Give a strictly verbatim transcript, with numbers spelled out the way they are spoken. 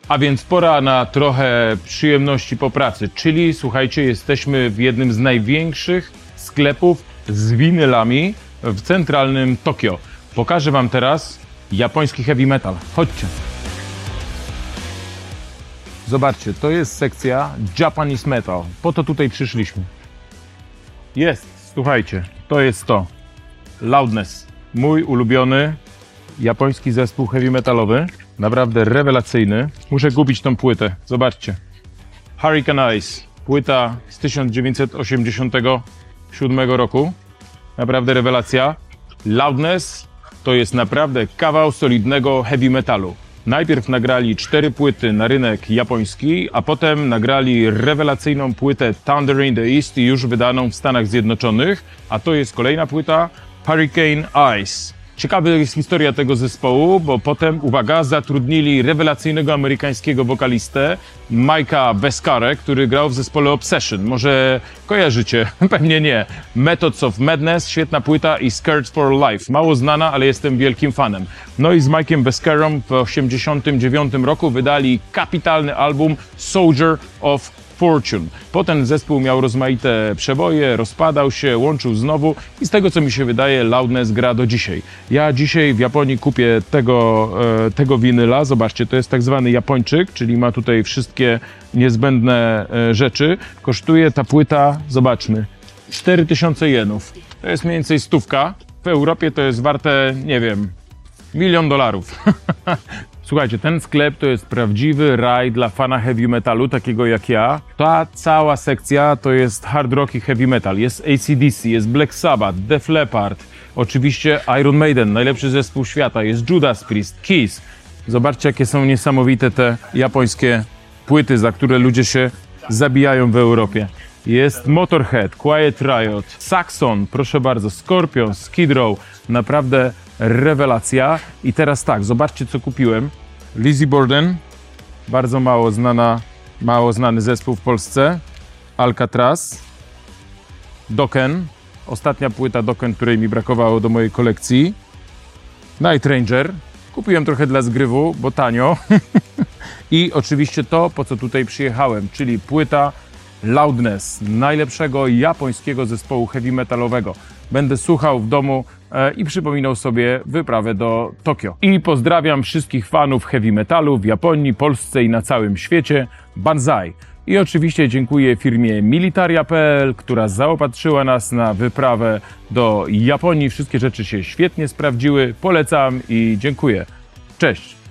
A więc pora na trochę przyjemności po pracy, czyli słuchajcie, jesteśmy w jednym z największych sklepów z winylami w centralnym Tokio. Pokażę wam teraz japoński heavy metal. Chodźcie. Zobaczcie, to jest sekcja Japanese Metal. Po to tutaj przyszliśmy. Jest, słuchajcie, to jest to. Loudness. Mój ulubiony japoński zespół heavy metalowy. Naprawdę rewelacyjny. Muszę kupić tą płytę. Zobaczcie. Hurricane Ice. Płyta z tysiąc dziewięćset osiemdziesiątego siódmego roku. Naprawdę rewelacja. Loudness to jest naprawdę kawał solidnego heavy metalu. Najpierw nagrali cztery płyty na rynek japoński, a potem nagrali rewelacyjną płytę Thunder in the East, już wydaną w Stanach Zjednoczonych, a to jest kolejna płyta Hurricane Ice. Ciekawa jest historia tego zespołu, bo potem, uwaga, zatrudnili rewelacyjnego amerykańskiego wokalistę Mike'a Vescare, który grał w zespole Obsession. Może kojarzycie? Pewnie nie. Methods of Madness, świetna płyta i Scared for Life. Mało znana, ale jestem wielkim fanem. No i z Mike'em Vescarem w osiemdziesiątym dziewiątym roku wydali kapitalny album Soldier of Fortune. Potem zespół miał rozmaite przeboje, rozpadał się, łączył znowu i z tego, co mi się wydaje, Loudness gra do dzisiaj. Ja dzisiaj w Japonii kupię tego, e, tego winyla. Zobaczcie, to jest tak zwany Japończyk, czyli ma tutaj wszystkie niezbędne e, rzeczy. Kosztuje ta płyta, zobaczmy, cztery tysiące jenów. To jest mniej więcej stówka. W Europie to jest warte, nie wiem, milion dolarów. Słuchajcie, ten sklep to jest prawdziwy raj dla fana heavy metalu, takiego jak ja. Ta cała sekcja to jest hard rock i heavy metal. Jest A C D C, jest Black Sabbath, Def Leppard, oczywiście Iron Maiden, najlepszy zespół świata, jest Judas Priest, Kiss. Zobaczcie, jakie są niesamowite te japońskie płyty, za które ludzie się zabijają w Europie. Jest Motorhead, Quiet Riot, Saxon, proszę bardzo, Scorpion, Skid Row, naprawdę rewelacja. I teraz tak, zobaczcie, co kupiłem. Lizzy Borden, bardzo mało znana, mało znany zespół w Polsce. Alcatraz, Dokken, ostatnia płyta Dokken, której mi brakowało do mojej kolekcji. Night Ranger, kupiłem trochę dla zgrywu, bo tanio. I oczywiście to, po co tutaj przyjechałem, czyli płyta Loudness, najlepszego japońskiego zespołu heavy metalowego. Będę słuchał w domu e, i przypominał sobie wyprawę do Tokio. I pozdrawiam wszystkich fanów heavy metalu w Japonii, Polsce i na całym świecie. Banzai! I oczywiście dziękuję firmie Militaria kropka p l, która zaopatrzyła nas na wyprawę do Japonii. Wszystkie rzeczy się świetnie sprawdziły. Polecam i dziękuję. Cześć!